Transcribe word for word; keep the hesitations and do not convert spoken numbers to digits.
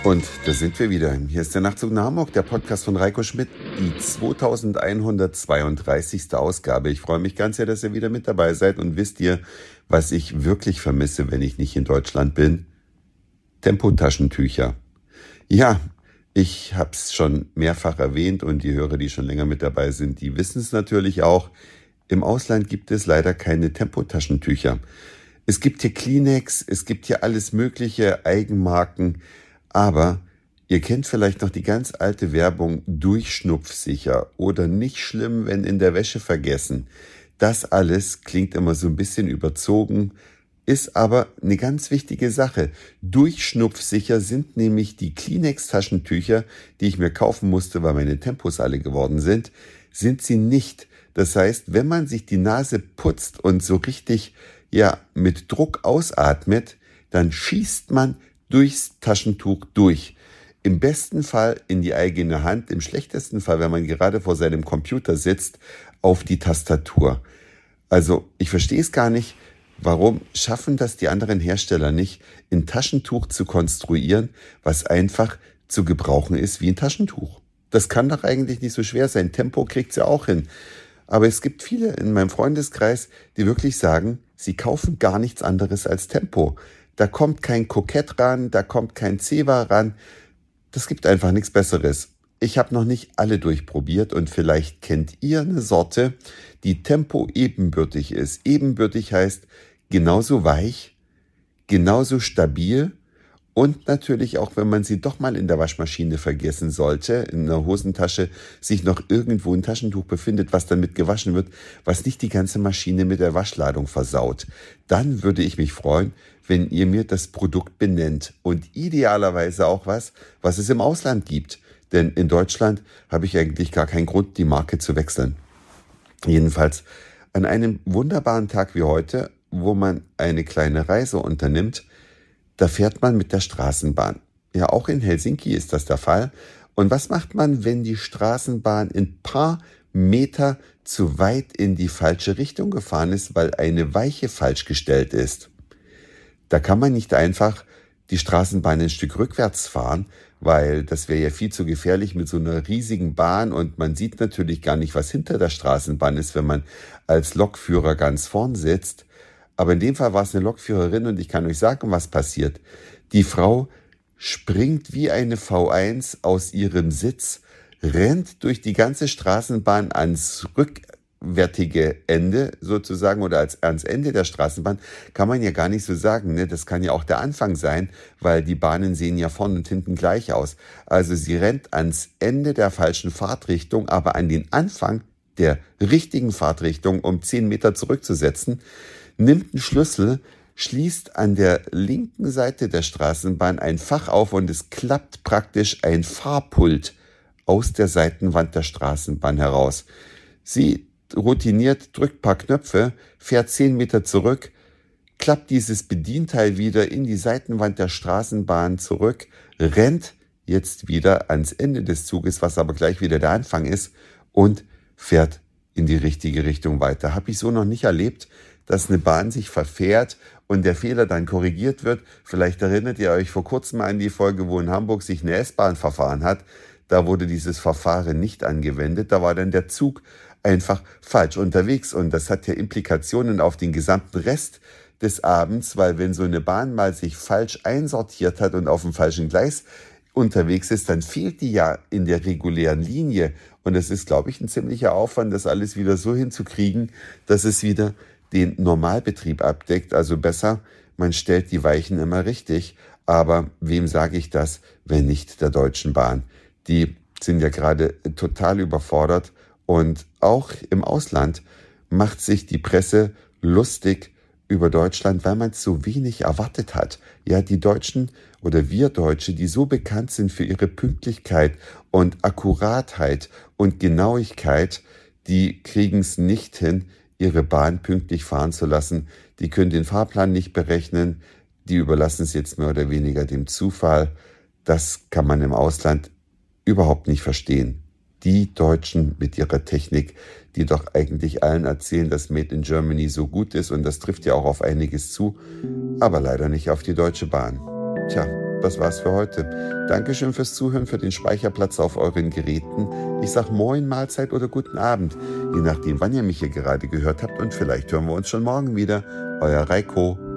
Und da sind wir wieder. Hier ist der Nachtzug nach Hamburg, der Podcast von Reiko Schmidt, die zweitausendeinhundertzweiunddreißigste Ausgabe. Ich freue mich ganz sehr, dass ihr wieder mit dabei seid. Und wisst ihr, was ich wirklich vermisse, wenn ich nicht in Deutschland bin? Tempotaschentücher. Ja, ich habe es schon mehrfach erwähnt und die Hörer, die schon länger mit dabei sind, die wissen es natürlich auch. Im Ausland gibt es leider keine Tempotaschentücher. Es gibt hier Kleenex, es gibt hier alles mögliche, Eigenmarken. Aber ihr kennt vielleicht noch die ganz alte Werbung durchschnupfsicher oder nicht schlimm, wenn in der Wäsche vergessen. Das alles klingt immer so ein bisschen überzogen, ist aber eine ganz wichtige Sache. Durchschnupfsicher sind nämlich die Kleenex-Taschentücher, die ich mir kaufen musste, weil meine Tempos alle geworden sind, sind sie nicht. Das heißt, wenn man sich die Nase putzt und so richtig ja mit Druck ausatmet, dann schießt man durchs Taschentuch durch. Im besten Fall in die eigene Hand, im schlechtesten Fall, wenn man gerade vor seinem Computer sitzt, auf die Tastatur. Also ich verstehe es gar nicht, warum schaffen das die anderen Hersteller nicht, ein Taschentuch zu konstruieren, was einfach zu gebrauchen ist wie ein Taschentuch. Das kann doch eigentlich nicht so schwer sein. Tempo kriegt's ja auch hin. Aber es gibt viele in meinem Freundeskreis, die wirklich sagen, sie kaufen gar nichts anderes als Tempo. Da kommt kein Kokett ran, da kommt kein Zewa ran. Das gibt einfach nichts Besseres. Ich habe noch nicht alle durchprobiert und vielleicht kennt ihr eine Sorte, die Tempo ebenbürtig ist. Ebenbürtig heißt genauso weich, genauso stabil und natürlich auch, wenn man sie doch mal in der Waschmaschine vergessen sollte, in einer Hosentasche sich noch irgendwo ein Taschentuch befindet, was dann mit gewaschen wird, was nicht die ganze Maschine mit der Waschladung versaut. Dann würde ich mich freuen, wenn ihr mir das Produkt benennt und idealerweise auch was, was es im Ausland gibt. Denn in Deutschland habe ich eigentlich gar keinen Grund, die Marke zu wechseln. Jedenfalls an einem wunderbaren Tag wie heute, wo man eine kleine Reise unternimmt, da fährt man mit der Straßenbahn. Ja, auch in Helsinki ist das der Fall. Und was macht man, wenn die Straßenbahn ein paar Meter zu weit in die falsche Richtung gefahren ist, weil eine Weiche falsch gestellt ist? Da kann man nicht einfach die Straßenbahn ein Stück rückwärts fahren, weil das wäre ja viel zu gefährlich mit so einer riesigen Bahn und man sieht natürlich gar nicht, was hinter der Straßenbahn ist, wenn man als Lokführer ganz vorn sitzt. Aber in dem Fall war es eine Lokführerin und ich kann euch sagen, was passiert. Die Frau springt wie eine V eins aus ihrem Sitz, rennt durch die ganze Straßenbahn ans rückwärtige Ende sozusagen oder als, ans Ende der Straßenbahn. Kann man ja gar nicht so sagen, ne? Das kann ja auch der Anfang sein, weil die Bahnen sehen ja vorne und hinten gleich aus. Also sie rennt ans Ende der falschen Fahrtrichtung, aber an den Anfang der richtigen Fahrtrichtung, um zehn Meter zurückzusetzen, nimmt einen Schlüssel, schließt an der linken Seite der Straßenbahn ein Fach auf und es klappt praktisch ein Fahrpult aus der Seitenwand der Straßenbahn heraus. Sie routiniert, drückt ein paar Knöpfe, fährt zehn Meter zurück, klappt dieses Bedienteil wieder in die Seitenwand der Straßenbahn zurück, rennt jetzt wieder ans Ende des Zuges, was aber gleich wieder der Anfang ist, und fährt in die richtige Richtung weiter. Habe ich so noch nicht erlebt, dass eine Bahn sich verfährt und der Fehler dann korrigiert wird. Vielleicht erinnert ihr euch vor kurzem an die Folge, wo in Hamburg sich eine S-Bahn verfahren hat. Da wurde dieses Verfahren nicht angewendet. Da war dann der Zug einfach falsch unterwegs. Und das hat ja Implikationen auf den gesamten Rest des Abends, weil wenn so eine Bahn mal sich falsch einsortiert hat und auf dem falschen Gleis unterwegs ist, dann fehlt die ja in der regulären Linie. Und es ist, glaube ich, ein ziemlicher Aufwand, das alles wieder so hinzukriegen, dass es wieder den Normalbetrieb abdeckt. Also besser, man stellt die Weichen immer richtig. Aber wem sage ich das, wenn nicht der Deutschen Bahn? Die sind ja gerade total überfordert. Und auch im Ausland macht sich die Presse lustig über Deutschland, weil man es so wenig erwartet hat. Ja, die Deutschen oder wir Deutsche, die so bekannt sind für ihre Pünktlichkeit und Akkuratheit und Genauigkeit, die kriegen es nicht hin, ihre Bahn pünktlich fahren zu lassen. Die können den Fahrplan nicht berechnen. Die überlassen es jetzt mehr oder weniger dem Zufall. Das kann man im Ausland überhaupt nicht verstehen. Die Deutschen mit ihrer Technik, die doch eigentlich allen erzählen, dass Made in Germany so gut ist, und das trifft ja auch auf einiges zu, aber leider nicht auf die Deutsche Bahn. Tja, das war's für heute. Dankeschön fürs Zuhören, für den Speicherplatz auf euren Geräten. Ich sag Moin, Mahlzeit oder guten Abend, je nachdem, wann ihr mich hier gerade gehört habt. Und vielleicht hören wir uns schon morgen wieder. Euer Reiko.